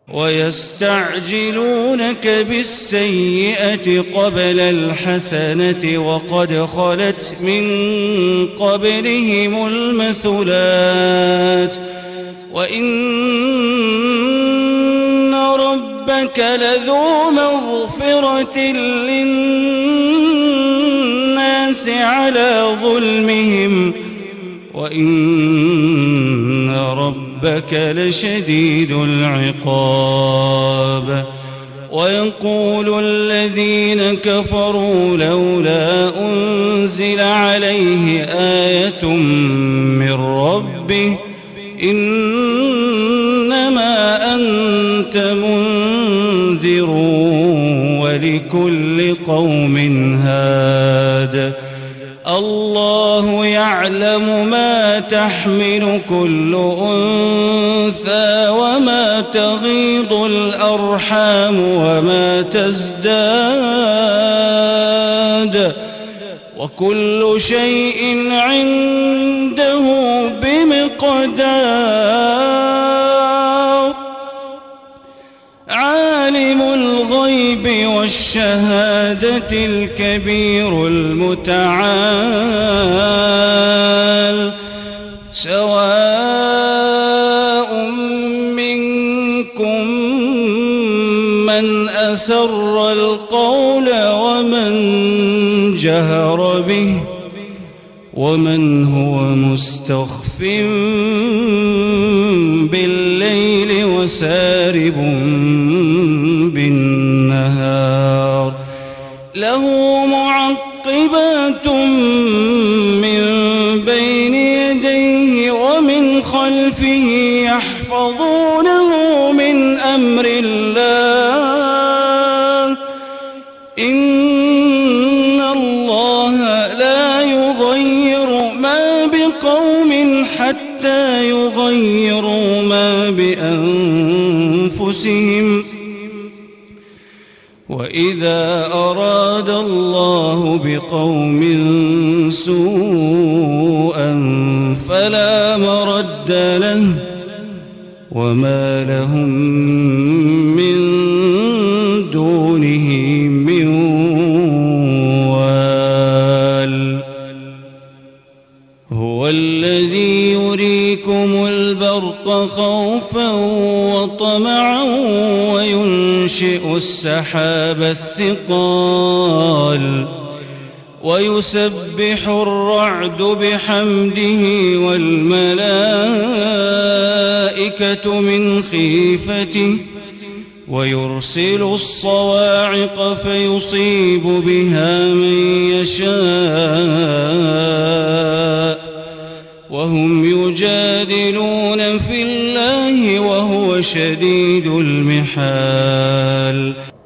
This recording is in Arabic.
ويستعجلونك بالسيئة قبل الحسنة وقد خلت من قبلهم المثلات وإن ربك لذو مغفرة للناس على ظلمهم وإن ربك لشديد العقاب ويقول الذين كفروا لولا أنزل عليه آية من ربه إنما أنت منذر ولكل قوم هاد الله يعلم ما تحمل كل أنثى وما تغيض الأرحام وما تزداد وكل شيء عنده بمقدار عالم الغيب والشهادة الكبير المتعال سواء منكم من أسر القول ومن جهر به ومن هو مستخف بالليل وسارب بالنهار له معقبات من بين يديه ومن خلفه يحفظونه من أمر الله إن الله لا يغير ما بقوم حتى يغيروا ما بأنفسهم وإذا أراد الله بقوم سوءا فلا مرد له وما لهم من دونه من وال هو الذي يريكم البرق خوفا وطمعا وينشئ السحاب الثقال ويسبح الرعد بحمده والملائكة من خيفته ويرسل الصواعق فيصيب بها من يشاء وهم يجادلون في الله وهو شديد المحال